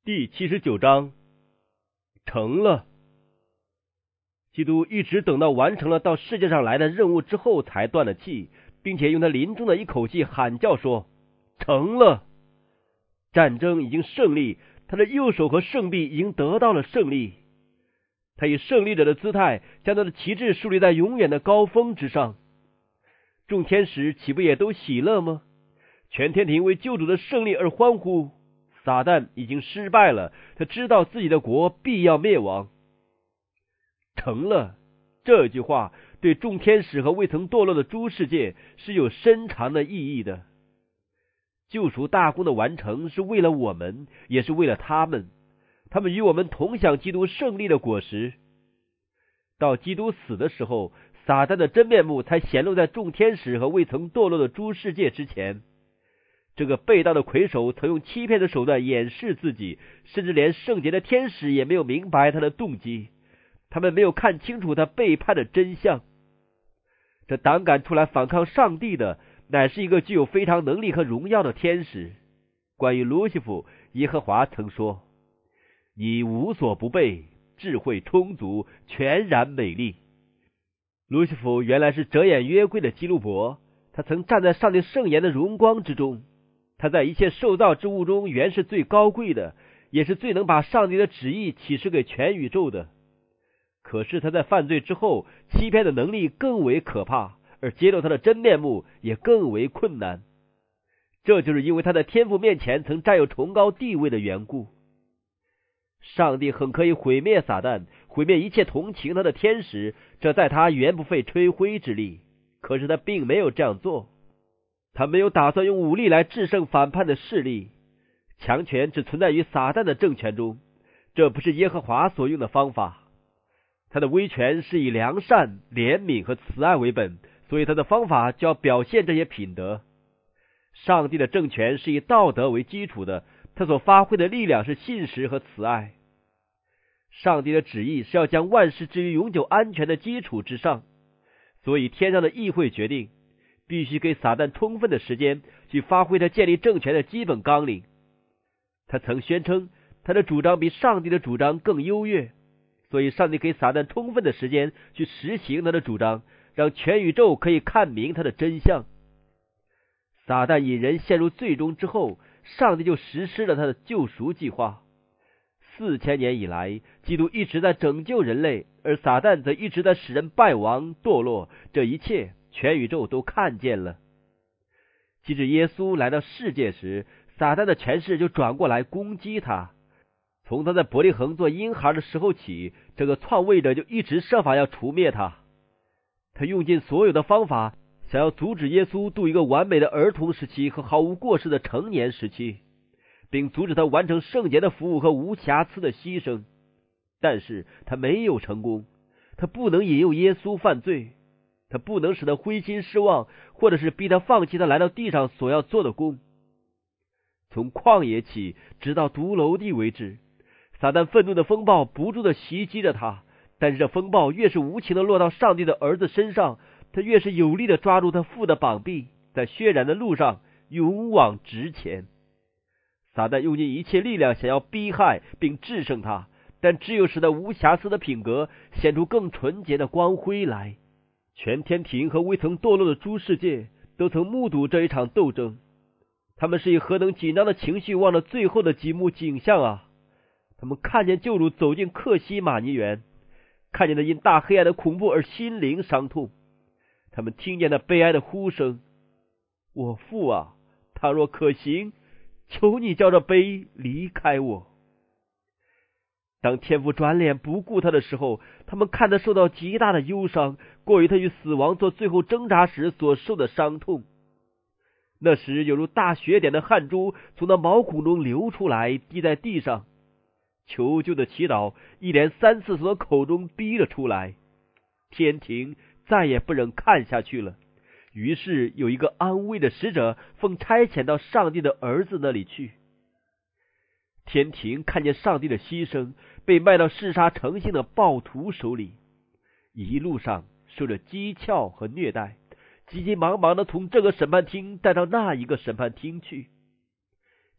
第79章，成了。基督一直等到完成了到世界上来的任务之后才断了气，并且用他临终的一口气喊叫说：成了。战争已经胜利，他的右手和圣臂已经得到了胜利。他以胜利者的姿态将他的旗帜树立在永远的高峰之上。众天使岂不也都喜乐吗？全天庭为救主的胜利而欢呼。撒旦已经失败了，他知道自己的国必要灭亡。成了，这句话对众天使和未曾堕落的诸世界是有深长的意义的。救赎大功的完成是为了我们，也是为了他们，他们与我们同享基督胜利的果实。到基督死的时候，撒旦的真面目才显露在众天使和未曾堕落的诸世界之前。这个被盗的魁首曾用欺骗的手段掩饰自己，甚至连圣洁的天使也没有明白他的动机，他们没有看清楚他背叛的真相。这胆敢出来反抗上帝的，乃是一个具有非常能力和荣耀的天使。关于路西弗，耶和华曾说：你无所不备，智慧充足，全然美丽。路西弗原来是遮掩约柜的基路伯，他曾站在上帝圣言的荣光之中。他在一切受造之物中原是最高贵的，也是最能把上帝的旨意启示给全宇宙的。可是他在犯罪之后，欺骗的能力更为可怕，而揭露他的真面目也更为困难。这就是因为他在天父面前曾占有崇高地位的缘故。上帝很可以毁灭撒旦，毁灭一切同情他的天使，这在他原不费吹灰之力。可是他并没有这样做，他没有打算用武力来制胜反叛的势力。强权只存在于撒旦的政权中，这不是耶和华所用的方法。他的威权是以良善、怜悯和慈爱为本，所以他的方法就要表现这些品德。上帝的政权是以道德为基础的，他所发挥的力量是信实和慈爱。上帝的旨意是要将万事置于永久安全的基础之上，所以天上的议会决定必须给撒旦充分的时间去发挥他建立政权的基本纲领。他曾宣称他的主张比上帝的主张更优越，所以上帝给撒旦充分的时间去实行他的主张，让全宇宙可以看明他的真相。撒旦引人陷入罪中之后，上帝就实施了他的救赎计划。4000年以来，基督一直在拯救人类，而撒旦则一直在使人败亡堕落，这一切全宇宙都看见了。即使耶稣来到世界时，撒旦的权势就转过来攻击他。从他在伯利恒做婴孩的时候起，这个篡位者就一直设法要除灭他。他用尽所有的方法，想要阻止耶稣度一个完美的儿童时期和毫无过失的成年时期，并阻止他完成圣洁的服务和无瑕疵的牺牲。但是他没有成功，他不能引诱耶稣犯罪，他不能使他灰心失望，或者是逼他放弃他来到地上所要做的工。从旷野起，直到独楼地为止，撒旦愤怒的风暴不住地袭击着他，但是这风暴越是无情地落到上帝的儿子身上，他越是有力地抓住他父的膀臂，在血染的路上勇往直前。撒旦用尽一切力量想要逼害并制胜他，但只有使他无瑕疵的品格显出更纯洁的光辉来。全天庭和未曾堕落的诸世界都曾目睹这一场斗争，他们是以何等紧张的情绪望着最后的几幕景象啊！他们看见救主走进克西马尼园，看见他因大黑暗的恐怖而心灵伤痛，他们听见那悲哀的呼声：我父啊，倘若可行，求你叫这杯离开我。当天父转脸不顾他的时候，他们看他受到极大的忧伤，过于他与死亡做最后挣扎时所受的伤痛。那时有如大血点的汗珠从那毛孔中流出来，滴在地上。求救的祈祷一连3次从他口中逼了出来。天庭再也不忍看下去了，于是有一个安慰的使者奉差遣到上帝的儿子那里去。天庭看见上帝的牺牲被卖到嗜杀成性的暴徒手里，一路上受着讥诮和虐待，急急忙忙地从这个审判厅带到那一个审判厅去。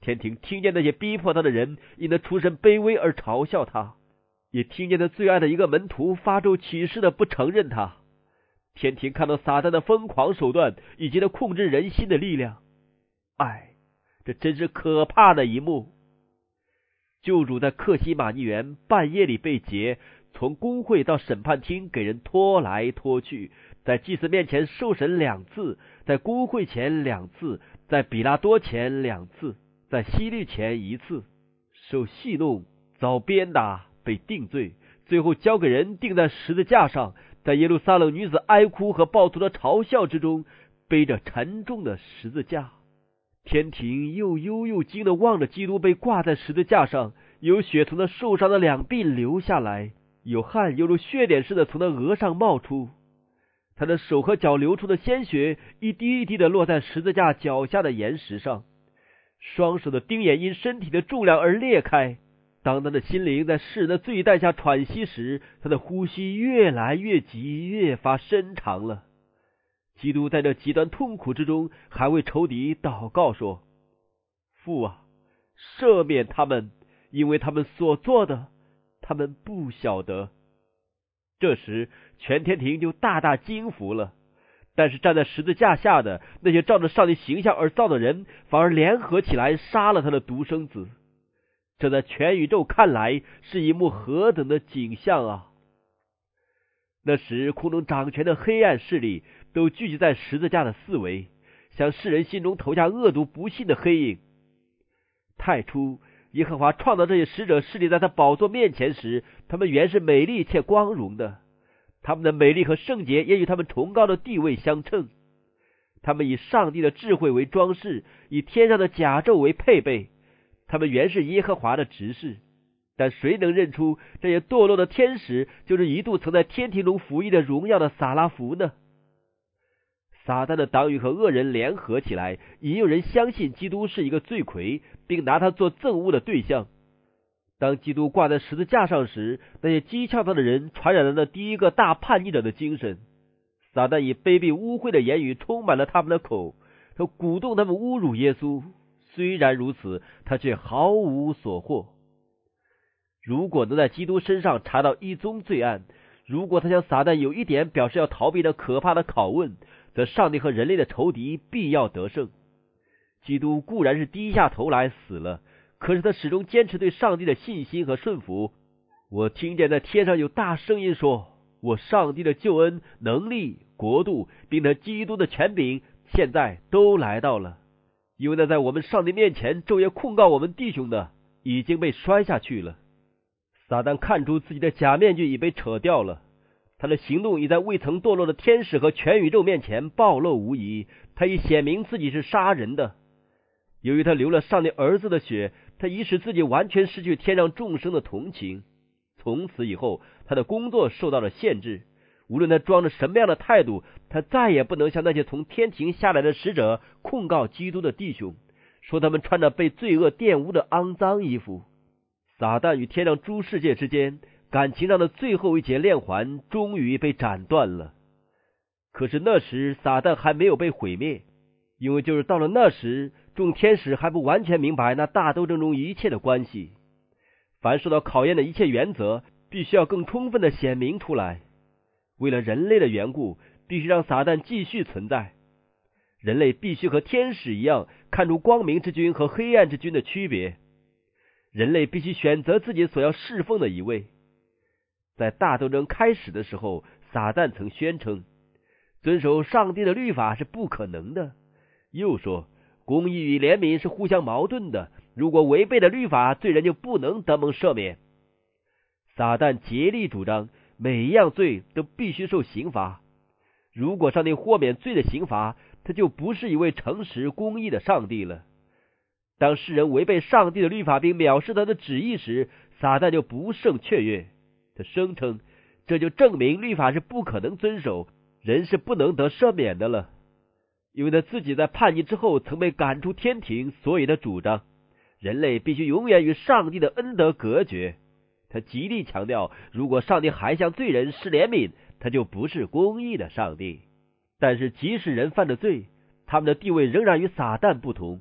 天庭听见那些逼迫他的人因他出身卑微而嘲笑他，也听见他最爱的一个门徒发咒起誓的不承认他。天庭看到撒旦的疯狂手段以及他控制人心的力量，这真是可怕的一幕。救主在克西马尼园半夜里被劫，从公会到审判厅给人拖来拖去，在祭司面前受审2次，在公会前2次，在比拉多前2次，在希律前1次，受戏弄，遭鞭打，被定罪，最后交给人钉在十字架上，在耶路撒冷女子哀哭和暴徒的嘲笑之中，背着沉重的十字架。天庭又忧又惊地望着基督被挂在十字架上，有血从他受伤的两鬓流下来，有汗犹如血点似的从他额上冒出，他的手和脚流出的鲜血一滴一滴地落在十字架脚下的岩石上，双手的钉眼因身体的重量而裂开。当他的心灵在世人的罪担下喘息时，他的呼吸越来越急，越发深长了。基督在这极端痛苦之中，还为仇敌祷告说：父啊，赦免他们，因为他们所做的，他们不晓得。这时全天庭就大大惊服了，但是站在十字架下的那些照着上帝形象而造的人，反而联合起来杀了他的独生子。这在全宇宙看来是一幕何等的景象啊！那时空中掌权的黑暗势力都聚集在十字架的四围，向世人心中投下恶毒不信的黑影。太初耶和华创造这些使者势力在他宝座面前时，他们原是美丽且光荣的，他们的美丽和圣洁也与他们崇高的地位相称。他们以上帝的智慧为装饰，以天上的甲胄为配备，他们原是耶和华的执事。但谁能认出这些堕落的天使就是一度曾在天庭中服役的荣耀的撒拉弗呢？撒旦的党羽和恶人联合起来，引诱人相信基督是一个罪魁，并拿他做憎恶的对象。当基督挂在十字架上时，那些讥诮他的人传染了那第一个大叛逆者的精神。撒旦以卑鄙污秽的言语充满了他们的口，他鼓动他们侮辱耶稣。虽然如此，他却毫无所获。如果能在基督身上查到一宗罪案，如果他向撒旦有一点表示要逃避那可怕的拷问，则上帝和人类的仇敌必要得胜。基督固然是低下头来死了，可是他始终坚持对上帝的信心和顺服。我听见在天上有大声音说：我上帝的救恩、能力、国度，并他基督的权柄，现在都来到了。因为那在我们上帝面前昼夜控告我们弟兄的，已经被摔下去了。撒旦看出自己的假面具已被扯掉了，他的行动已在未曾堕落的天使和全宇宙面前暴露无遗，他已显明自己是杀人的。由于他流了上帝儿子的血，他已使自己完全失去天上众生的同情。从此以后，他的工作受到了限制，无论他装着什么样的态度，他再也不能向那些从天庭下来的使者控告基督的弟兄，说他们穿着被罪恶玷污的肮脏衣服。撒旦与天上诸世界之间感情上的最后一节链环终于被斩断了。可是那时撒旦还没有被毁灭，因为就是到了那时，众天使还不完全明白那大斗争中一切的关系。凡受到考验的一切原则必须要更充分的显明出来。为了人类的缘故，必须让撒旦继续存在。人类必须和天使一样看出光明之君和黑暗之君的区别。人类必须选择自己所要侍奉的一位。在大斗争开始的时候，撒旦曾宣称遵守上帝的律法是不可能的，又说公义与怜悯是互相矛盾的，如果违背了律法，罪人就不能得蒙赦免。撒旦竭力主张每一样罪都必须受刑罚，如果上帝豁免罪的刑罚，他就不是一位诚实公义的上帝了。当世人违背上帝的律法并藐视他的旨意时，撒旦就不胜雀跃。他声称这就证明律法是不可能遵守，人是不能得赦免的了。因为他自己在叛逆之后曾被赶出天庭，所以他主张人类必须永远与上帝的恩德隔绝。他极力强调，如果上帝还向罪人施怜悯，他就不是公义的上帝。但是即使人犯了罪，他们的地位仍然与撒旦不同。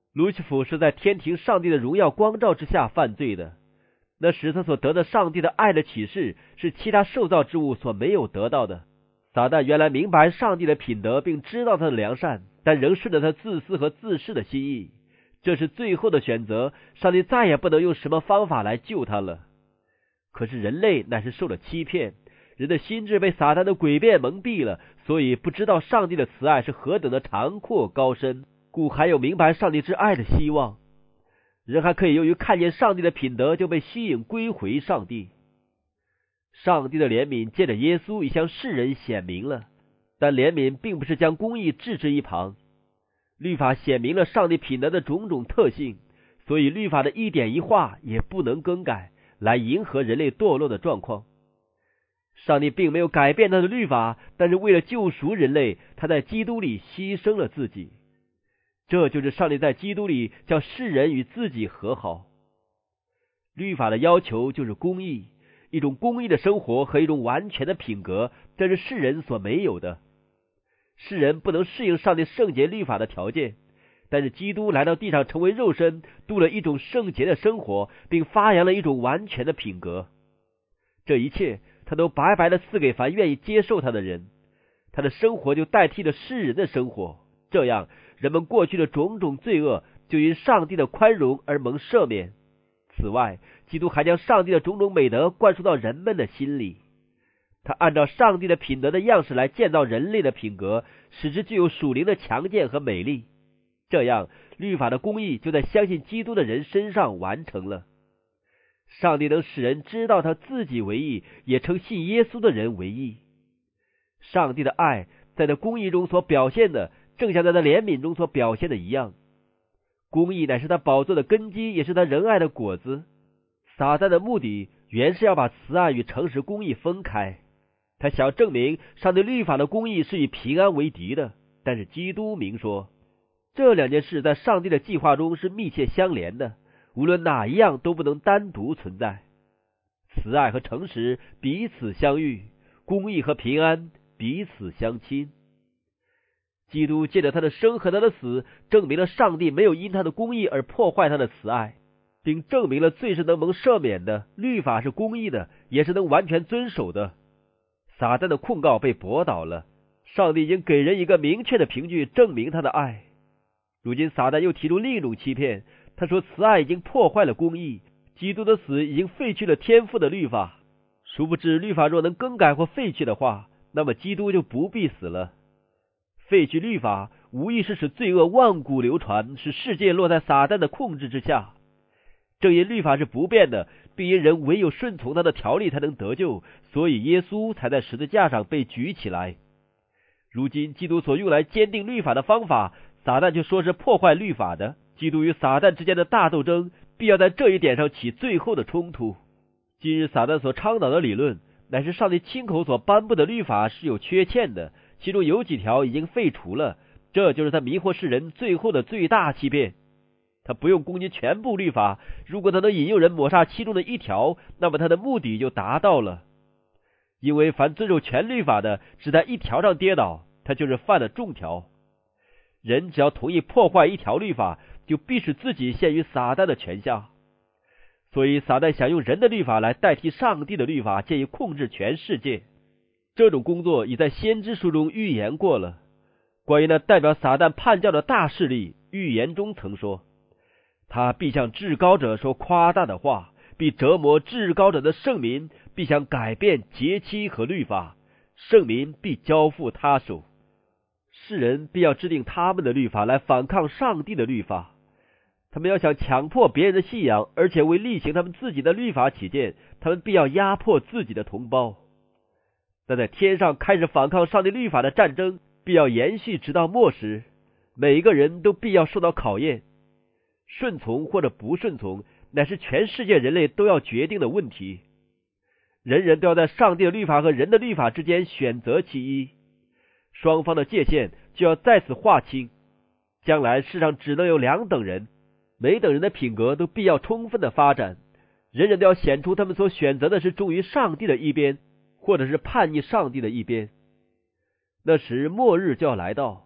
路西弗是在天庭上帝的荣耀光照之下犯罪的，那时他所得的上帝的爱的启示是其他受造之物所没有得到的。撒旦原来明白上帝的品德，并知道他的良善，但仍顺着他自私和自恃的心意。这是最后的选择，上帝再也不能用什么方法来救他了。可是人类乃是受了欺骗，人的心智被撒旦的诡辩蒙蔽了，所以不知道上帝的慈爱是何等的长阔高深，故还有明白上帝之爱的希望。人还可以由于看见上帝的品德，就被吸引归回上帝。上帝的怜悯借着耶稣已向世人显明了，但怜悯并不是将公义置之一旁。律法显明了上帝品德的种种特性，所以律法的一点一画也不能更改，来迎合人类堕落的状况。上帝并没有改变他的律法，但是为了救赎人类，他在基督里牺牲了自己。这就是上帝在基督里叫世人与自己和好。律法的要求就是公义，一种公义的生活和一种完全的品格，这是世人所没有的。世人不能适应上帝圣洁律法的条件，但是基督来到地上成为肉身，度了一种圣洁的生活，并发扬了一种完全的品格。这一切他都白白的赐给凡愿意接受他的人，他的生活就代替了世人的生活，这样人们过去的种种罪恶就因上帝的宽容而蒙赦免。此外，基督还将上帝的种种美德灌输到人们的心里，他按照上帝的品德的样式来建造人类的品格，使之具有属灵的强健和美丽。这样律法的公义就在相信基督的人身上完成了。上帝能使人知道他自己为义，也称信耶稣的人为义。上帝的爱在他公义中所表现的，正像在他怜悯中所表现的一样。公义乃是他宝座的根基，也是他仁爱的果子。撒旦的目的原是要把慈爱与诚实公义分开，他想证明上帝律法的公义是与平安为敌的。但是基督明说，这两件事在上帝的计划中是密切相连的，无论哪一样都不能单独存在。慈爱和诚实彼此相遇，公义和平安彼此相亲。基督借着他的生和他的死，证明了上帝没有因他的公义而破坏他的慈爱，并证明了罪是能蒙赦免的，律法是公义的，也是能完全遵守的。撒旦的控告被驳倒了，上帝已经给人一个明确的凭据证明他的爱。如今撒旦又提出另一种欺骗，他说慈爱已经破坏了公义，基督的死已经废去了天父的律法。殊不知律法若能更改或废去的话，那么基督就不必死了。废去律法无疑是使罪恶万古流传，使世界落在撒旦的控制之下。正因律法是不变的，并因人唯有顺从他的条例才能得救，所以耶稣才在十字架上被举起来。如今基督所用来坚定律法的方法，撒旦就说是破坏律法的。基督与撒旦之间的大斗争必要在这一点上起最后的冲突。今日撒旦所倡导的理论乃是上帝亲口所颁布的律法是有缺陷的，其中有几条已经废除了，这就是他迷惑世人最后的最大欺骗。他不用攻击全部律法，如果他能引诱人抹杀其中的一条，那么他的目的就达到了。因为凡遵守全律法的，只在一条上跌倒，他就是犯了众条。人只要同意破坏一条律法，就必使自己陷于撒旦的权下。所以撒旦想用人的律法来代替上帝的律法，借以控制全世界。这种工作已在先知书中预言过了。关于那代表撒旦叛教的大势力，预言中曾说，他必向至高者说夸大的话，必折磨至高者的圣民，必想改变节期和律法，圣民必交付他手。世人必要制定他们的律法来反抗上帝的律法，他们要想强迫别人的信仰，而且为厉行他们自己的律法起见，他们必要压迫自己的同胞。但在天上开始反抗上帝律法的战争必要延续直到末时，每一个人都必要受到考验。顺从或者不顺从，乃是全世界人类都要决定的问题。人人都要在上帝的律法和人的律法之间选择其一，双方的界限就要在此划清。将来世上只能有两等人，每等人的品格都必要充分的发展，人人都要显出他们所选择的是忠于上帝的一边，或者是叛逆上帝的一边。那时末日就要来到，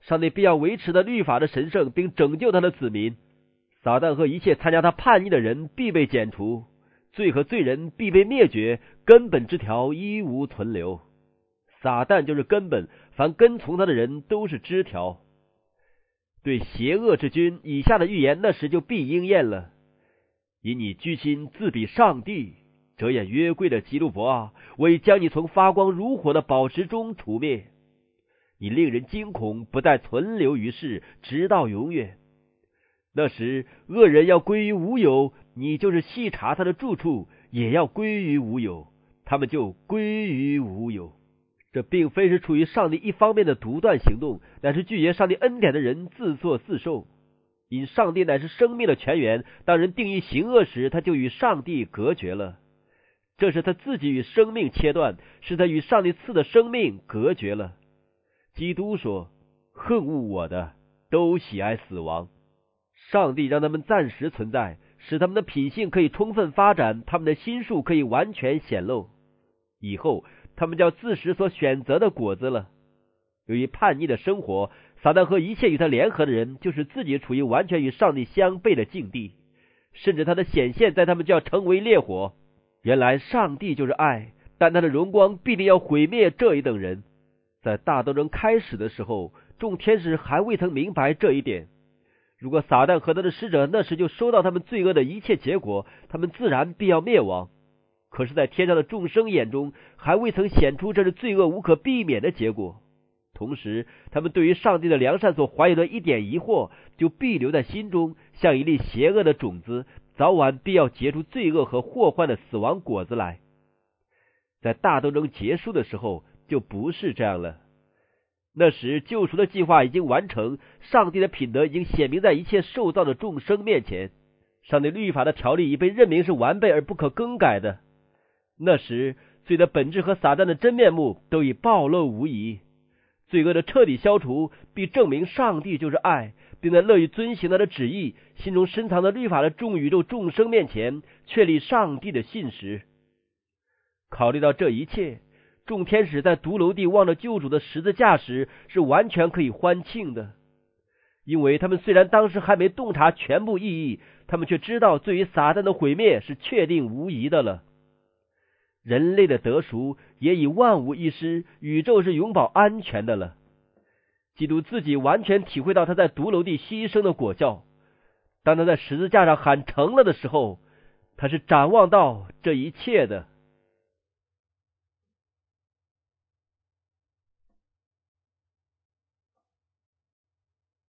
上帝必要维持他律法的神圣，并拯救他的子民。撒旦和一切参加他叛逆的人必被剪除，罪和罪人必被灭绝，根本之条一无存留。撒旦就是根本，凡跟从他的人都是枝条。对邪恶之君以下的预言，那时就必应验了。因你居心自比上帝，遮掩约柜的基路伯啊，我已将你从发光如火的宝石中除灭。你令人惊恐，不再存留于世，直到永远。那时恶人要归于无有，你就是细查他的住处，也要归于无有，他们就归于无有。这并非是出于上帝一方面的独断行动，乃是拒绝上帝恩典的人自作自受。因上帝乃是生命的泉源，当人定义行恶时，他就与上帝隔绝了。这是他自己与生命切断，是他与上帝赐的生命隔绝了。基督说，恨恶我的都喜爱死亡。上帝让他们暂时存在，使他们的品性可以充分发展，他们的心术可以完全显露。以后他们叫自食所选择的果子了。由于叛逆的生活，撒旦和一切与他联合的人，就是自己处于完全与上帝相悖的境地，甚至他的显现在他们就要成为烈火。原来上帝就是爱，但他的荣光必定要毁灭这一等人。在大斗争开始的时候，众天使还未曾明白这一点。如果撒旦和他的使者那时就收到他们罪恶的一切结果，他们自然必要灭亡。可是在天上的众生眼中，还未曾显出这是罪恶无可避免的结果。同时他们对于上帝的良善所怀有的一点疑惑，就必留在心中，像一粒邪恶的种子，早晚必要结出罪恶和祸患的死亡果子来。在大斗争结束的时候，就不是这样了。那时救赎的计划已经完成，上帝的品德已经显明在一切受造的众生面前，上帝律法的条例已被认明是完备而不可更改的。那时罪的本质和撒旦的真面目都已暴露无遗，罪恶的彻底消除必证明上帝就是爱，并在乐于遵行他的旨意，心中深藏的律法的众宇宙众生面前确立上帝的信实。考虑到这一切，众天使在独楼地望着救主的十字架时是完全可以欢庆的，因为他们虽然当时还没洞察全部意义，他们却知道对于撒旦的毁灭是确定无疑的了。人类的得赎也已万无一失，宇宙是永保安全的了。基督自己完全体会到他在独楼地牺牲的果效。当他在十字架上喊成了的时候，他是展望到这一切的。